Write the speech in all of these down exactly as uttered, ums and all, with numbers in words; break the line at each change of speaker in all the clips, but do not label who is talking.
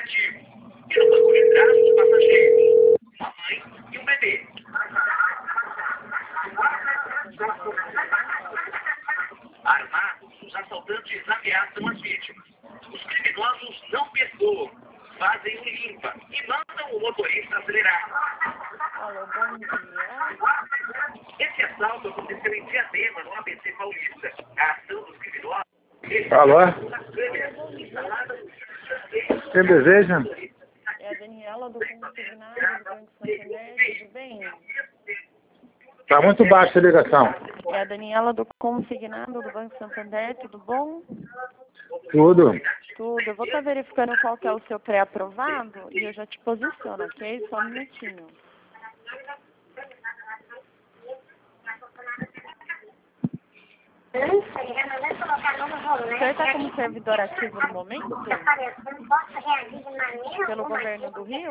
negativo. E no banco de trás, os passageiros, uma mãe e um bebê. Armados, os assaltantes ameaçam as vítimas. Os criminosos não perdoam, fazem um limpa e mandam o motorista acelerar.
Alô, bom dia.
Esse assalto aconteceu em Diadema, no A B C Paulista. A ação dos criminosos...
Alô?
Bom dia.
Quem deseja?
É a Daniela do Consignado do Banco Santander, tudo bem?
Está muito baixa a ligação.
É a Daniela do Consignado do Banco Santander, tudo bom?
Tudo.
Tudo. Eu vou estar verificando qual que é o seu pré-aprovado e eu já te posiciono, ok? Só um minutinho. O senhor está como servidor ativo no momento? Pelo governo do Rio?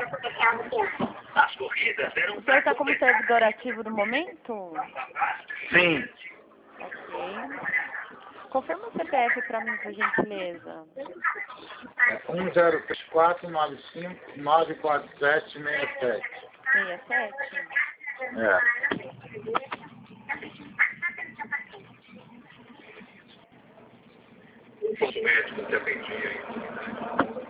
As corridas eram...
O senhor está como servidor ativo no momento?
Sim.
Ok. Confirma o C P F para mim, por gentileza.
um zero três quatro nove cinco nove quatro sete seis sete.
sessenta e sete?
É.
Os médicos te atendiam.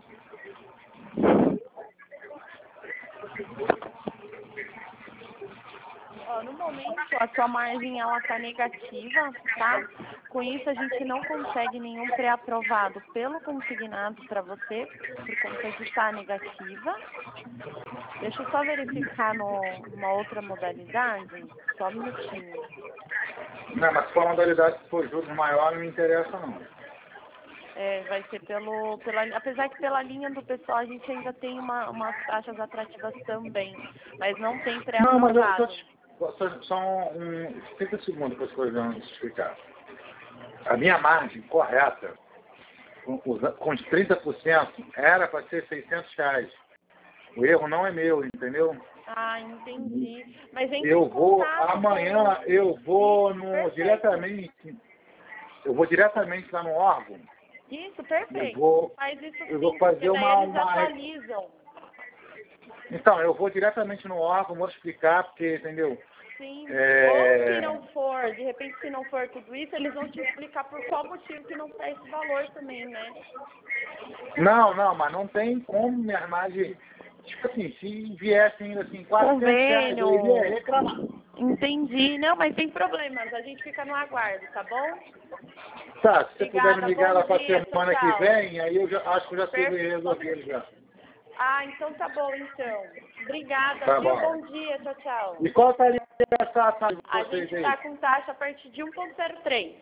Ó, no momento, a sua margem ela está negativa, tá? Com isso, a gente não consegue nenhum pré-aprovado pelo consignado para você, por conta de estar negativa. Deixa eu só verificar no, uma outra modalidade, só um minutinho.
Não, mas se for uma modalidade que for juros maior, não me interessa não.
É, vai ser pelo, pela, apesar que pela linha do pessoal a gente ainda tem uma, umas taxas atrativas também, mas não tem
Não, mas eu
pré-aprovado.
só, só, só um trinta segundos para as coisas explicar. A minha margem correta, com, os- com os trinta por cento, era para ser seiscentos reais. O erro não é meu, entendeu?
Ah, entendi. Mas entre
Eu
em
vou,
contato
amanhã
com-
eu vou no,
Perfeito.
diretamente, eu vou diretamente lá no órgão.
Isso, perfeito.
Eu vou,
Faz isso
eu
sim,
vou fazer
porque daí
uma,
eles
uma...
atualizam.
Então, eu vou diretamente no órgão, vou explicar, porque, entendeu?
Sim.
É...
Ou se não for, de repente se não for tudo isso, eles vão te explicar por qual motivo que não tá esse valor também, né?
Não, não, mas não tem como minha margem... Tipo assim, se viesse ainda assim, quatrocentos reais, eu
Convênio.
iria reclamar.
Entendi. Não, mas sem problemas. A gente fica no aguardo, tá bom?
Tá, se você puder
Obrigada,
me ligar
bom
lá pra
dia,
semana
tchau, tchau.
que vem, aí eu já, acho que eu já sei
Perfeito.
resolver já.
Ah, então tá bom, então. Obrigada,
Tá
viu?
bom.
Bom dia, tchau, tchau.
E qual estaria essa taxa de
A
vocês
gente
aí?
tá com taxa a partir de um ponto zero três.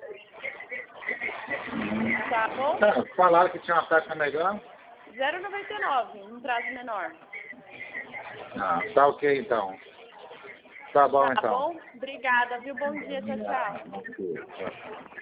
Tá bom?
Tá, falaram que tinha uma taxa melhor.
zero vírgula noventa e nove, um prazo menor.
Ah, tá ok então. Tá bom
Tá
então.
bom? Obrigada, viu? Bom dia, tchau, tchau.
Ok, tchau.